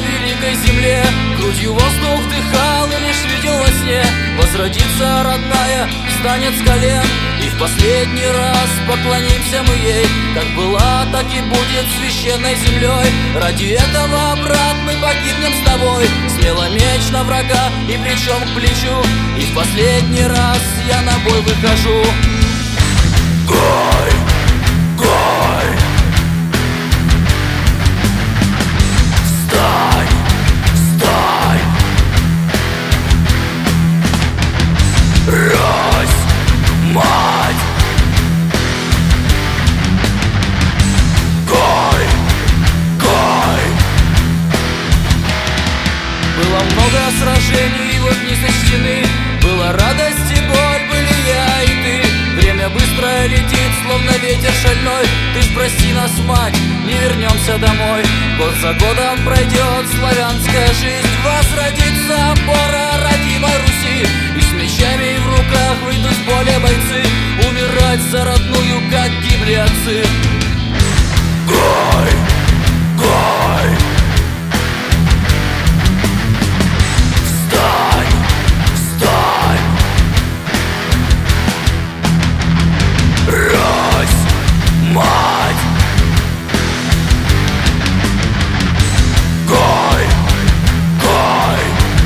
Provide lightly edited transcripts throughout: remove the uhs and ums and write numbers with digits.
великой земле. Грудью воздух вдыхал и лишь видел во сне. Возродится родная, встанет с колен, и в последний раз поклонимся мы ей. Как была, так и будет священной землей. Ради этого, брат, мы погибнем с тобой. Смело меч на врага и плечом к плечу, и в последний раз я на бой выхожу. Гой, гой, встань, встань, Русь, мать. Гой, гой. Было много сражений, вот не сочтены. Была радость и боль, были я и ты. Время быстро летит, словно ветер шальной. Ты ж прости нас, мать, не вернемся домой. Год за годом пройдет славянская жизнь. Возродится опора родимой Руси, и с мечами в руках выйдут в поле бойцы. Умирать за родную, как гибли отцы. Гой, гой, встань, встань, Русь, мать. Гой, гой.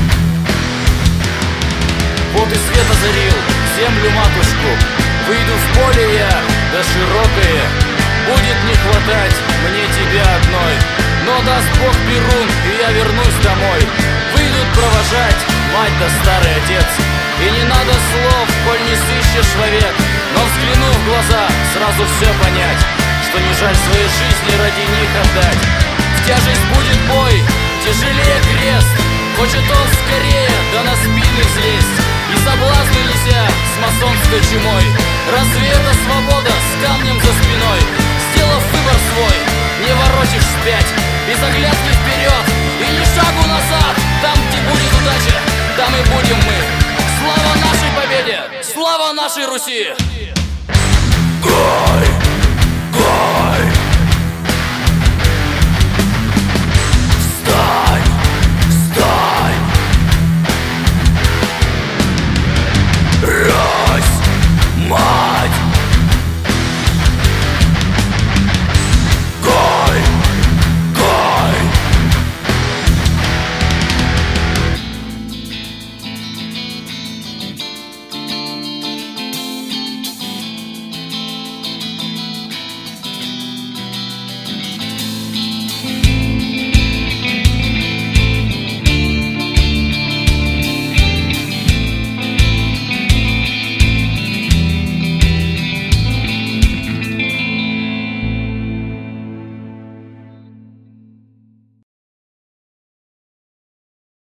Вот и свет озарил землю матушку. Выйду в поле я, да широкое. Будет не хватать мне тебя одной. Но даст Бог Перун, и я вернусь домой. Выйдут провожать мать да старый отец. И не надо слов, коль не сыщешь вовек. Но взглянув в глаза, сразу все понять, что не жаль своей жизни ради них отдать. В тяжесть будет бой, тяжелее крест. Хочет он скорее, да на спины взлезть. И соблазны неся с масонской чумой. Разве это свобода с камнем за спиной? Сделав выбор свой, не воротишь вспять. Без оглядки вперед и ни шагу назад. Там, где будет удача, там и будем мы. Слава нашей победе! Слава нашей Руси! Гой!